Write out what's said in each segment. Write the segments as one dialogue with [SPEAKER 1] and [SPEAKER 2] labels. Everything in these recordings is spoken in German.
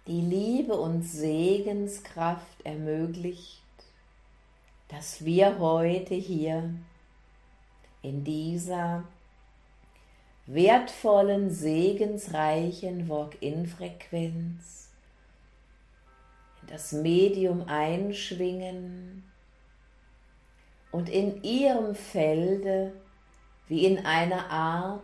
[SPEAKER 1] die Liebe und Segenskraft ermöglicht, dass wir heute hier in dieser wertvollen, segensreichen Walk-in-Frequenz in das Medium einschwingen und in ihrem Felde wie in einer Art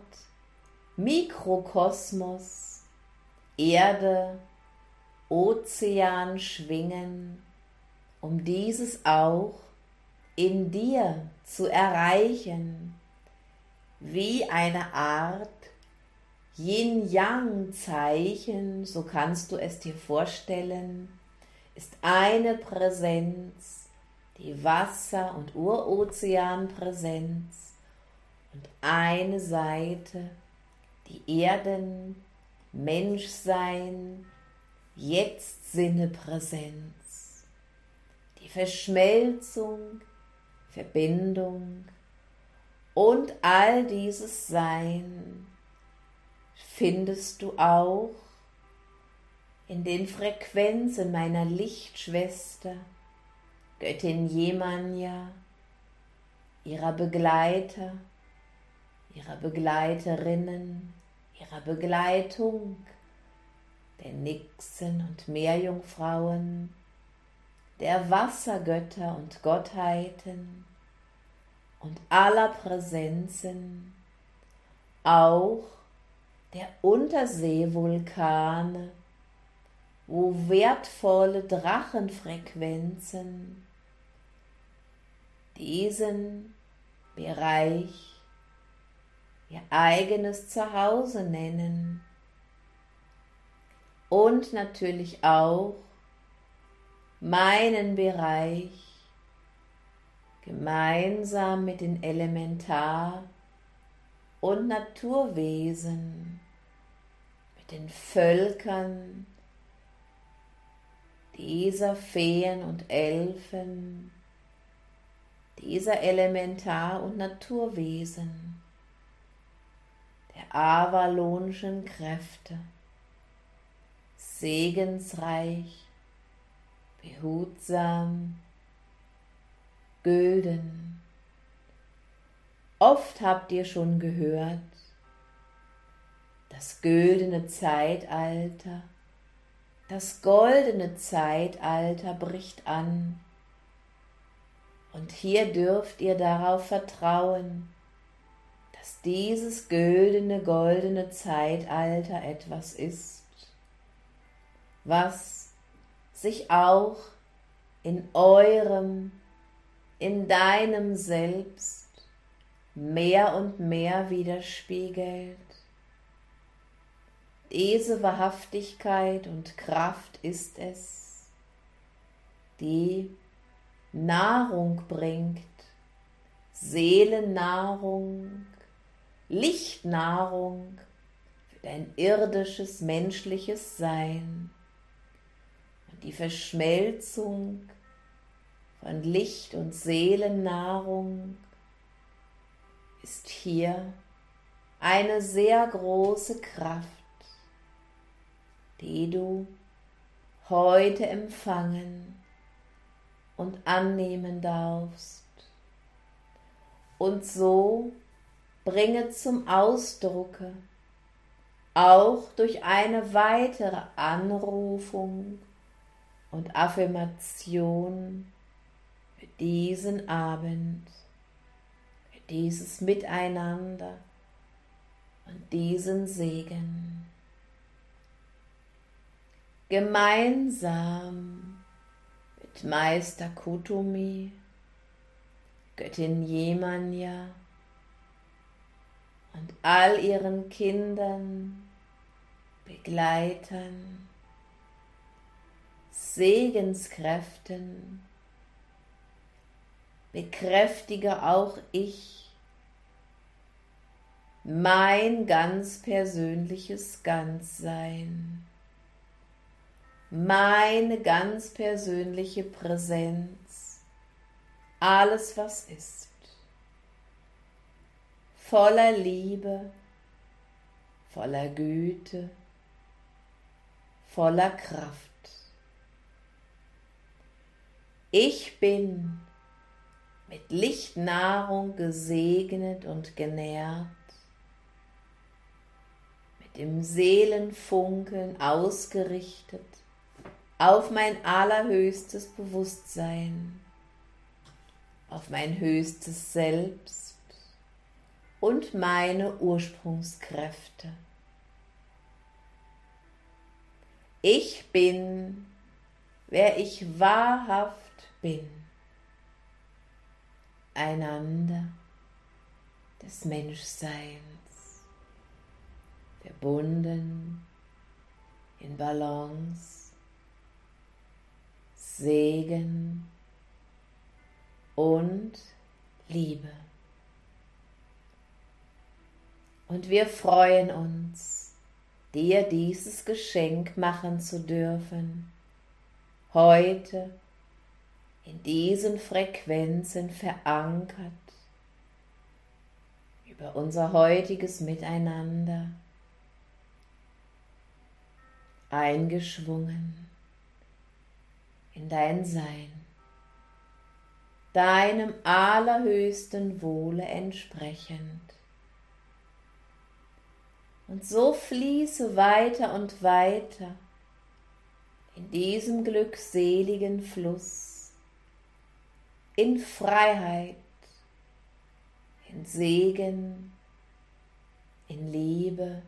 [SPEAKER 1] Mikrokosmos, Erde, Ozean schwingen, um dieses auch in dir zu erreichen, wie eine Art Yin-Yang-Zeichen, so kannst du es dir vorstellen, ist eine Präsenz, die Wasser- und Urozeanpräsenz, und eine Seite, die Erden, Menschsein, Jetzt-Sinne-Präsenz, die Verschmelzung, Verbindung und all dieses Sein findest du auch in den Frequenzen meiner Lichtschwester, Göttin Jemanja, ihrer Begleiter, ihrer Begleiterinnen, ihrer Begleitung, der Nixen und Meerjungfrauen, der Wassergötter und Gottheiten und aller Präsenzen, auch der Unterseevulkane, wo wertvolle Drachenfrequenzen diesen Bereich ihr eigenes Zuhause nennen und natürlich auch meinen Bereich gemeinsam mit den Elementar- und Naturwesen, mit den Völkern dieser Feen und Elfen, dieser Elementar- und Naturwesen, der avalonischen Kräfte, segensreich, behutsam, gülden. Oft habt ihr schon gehört, das güldene Zeitalter, das goldene Zeitalter bricht an. Und hier dürft ihr darauf vertrauen, dass dieses güldene, goldene Zeitalter etwas ist, was sich auch in eurem, in deinem Selbst mehr und mehr widerspiegelt. Diese Wahrhaftigkeit und Kraft ist es, die Nahrung bringt, Seelennahrung, Lichtnahrung für dein irdisches, menschliches Sein. Und die Verschmelzung von Licht- und Seelennahrung ist hier eine sehr große Kraft, die du heute empfangen und annehmen darfst. Und so bringe zum Ausdrucke, auch durch eine weitere Anrufung und Affirmation für diesen Abend, für dieses Miteinander und diesen Segen. Gemeinsam mit Meister Kuthumi, Göttin Jemanja und all ihren Kindern, Begleitern, Segenskräften, bekräftige auch ich mein ganz persönliches Ganzsein, meine ganz persönliche Präsenz, alles was ist, voller Liebe, voller Güte, voller Kraft. Ich bin mit Lichtnahrung gesegnet und genährt, mit dem Seelenfunkeln ausgerichtet auf mein allerhöchstes Bewusstsein, auf mein höchstes Selbst und meine Ursprungskräfte. Ich bin, wer ich wahrhaft bin, einander des Menschseins, verbunden in Balance, Segen und Liebe. Und wir freuen uns, dir dieses Geschenk machen zu dürfen, heute in diesen Frequenzen verankert, über unser heutiges Miteinander eingeschwungen in dein Sein, deinem allerhöchsten Wohle entsprechend. Und so fließe weiter und weiter in diesem glückseligen Fluss, in Freiheit, in Segen, in Liebe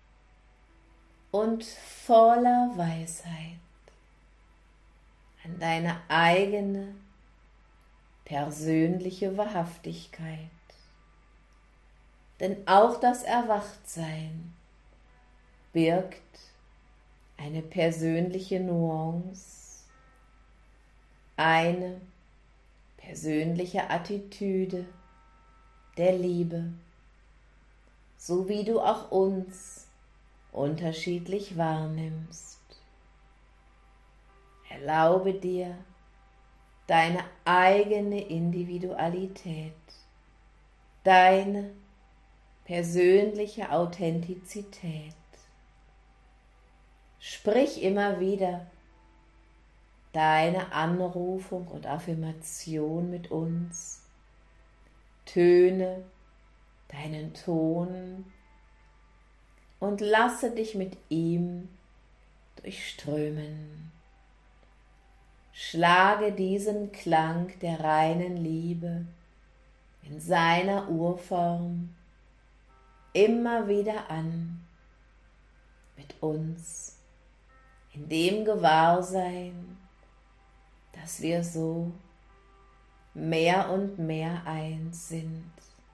[SPEAKER 1] und voller Weisheit an deine eigene persönliche Wahrhaftigkeit. Denn auch das Erwachtsein birgt eine persönliche Nuance, eine persönliche Attitüde der Liebe, so wie du auch uns unterschiedlich wahrnimmst. Erlaube dir deine eigene Individualität, deine persönliche Authentizität. Sprich immer wieder deine Anrufung und Affirmation mit uns. Töne deinen Ton und lasse dich mit ihm durchströmen. Schlage diesen Klang der reinen Liebe in seiner Urform immer wieder an mit uns, in dem Gewahrsein, dass wir so mehr und mehr eins sind.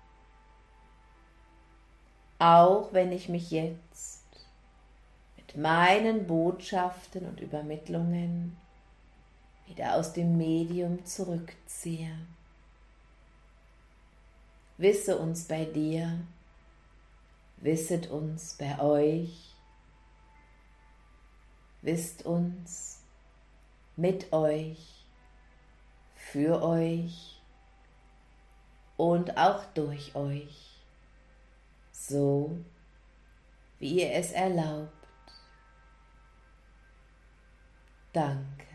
[SPEAKER 1] Auch wenn ich mich jetzt mit meinen Botschaften und Übermittlungen wieder aus dem Medium zurückziehe. Wisse uns bei dir, wisset uns bei euch, wisst uns mit euch, für euch und auch durch euch, so wie ihr es erlaubt. Danke.